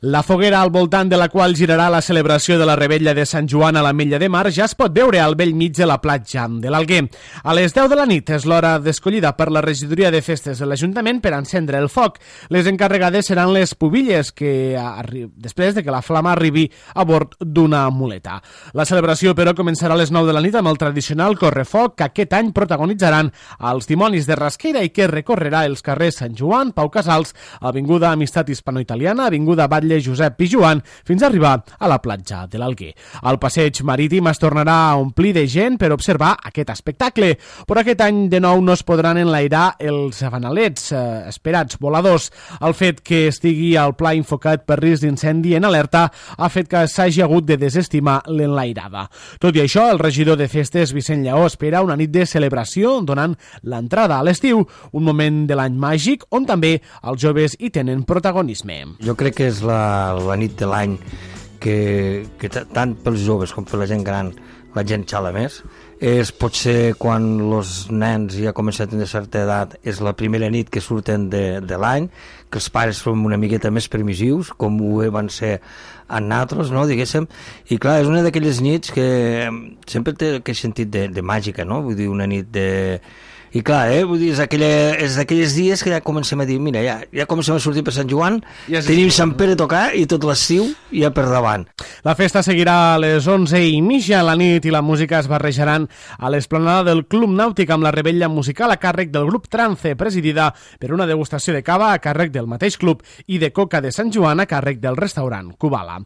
La foguera al voltant de la qual girarà la celebració de la Revetlla de Sant Joan a l'Ametlla de Mar ja es pot veure al bell mig de la platja de l'Alguer. A les 10 de la nit és l'hora escollida per la regidoria de festes de l'Ajuntament per encendre el foc. Les encarregades seran les pubilles, després de que la flama arribi a bord d'una muleta. La celebració, però, començarà a les 9 de la nit amb el tradicional correfoc que aquest any protagonitzaran els dimonis de Rasquera i que recorrerà els carrers Sant Joan, Pau Casals, Avinguda Amistat Hispano-Italiana, Avinguda Batlle Josep Pijuan, fins a arribar a la platja de l'Alguer. El passeig marítim es tornarà a omplir de gent per observar aquest espectacle, però aquest any de nou no es podran enlairar els fanalets esperats voladors. El fet que estigui al pla infocat per risc d'incendi en alerta ha fet que s'hagi hagut de desestimar l'enlairada. Tot i això, el regidor de festes, Vicent Lleó, espera una nit de celebració donant l'entrada a l'estiu, un moment de l'any màgic on també els joves hi tenen protagonisme. Jo crec que és la nit de l'any que tant pels joves com per la gent gran la gent xala més. Potser quan els nens ja comencen a tenir certa edat és la primera nit que surten de l'any, que els pares són una miqueta més permissius, com ho van ser en nosaltres, no, diguéssim. I clar, és una d'aquelles nits que sempre té aquest sentit de màgica, no? Vull dir, una nit de... I clar, vull dir, és d'aquells dies que ja comencem a dir, mira, ja comencem a sortir per Sant Joan, tenim Sant Pere a tocar i tot l'estiu ja per davant. La festa seguirà a les 11:30 a la nit i la música es barrejaran a l'esplanada del Club Nàutic amb la revetlla musical a càrrec del grup Trance, presidida per una degustació de cava a càrrec del mateix club i de coca de Sant Joan a càrrec del restaurant Kubala.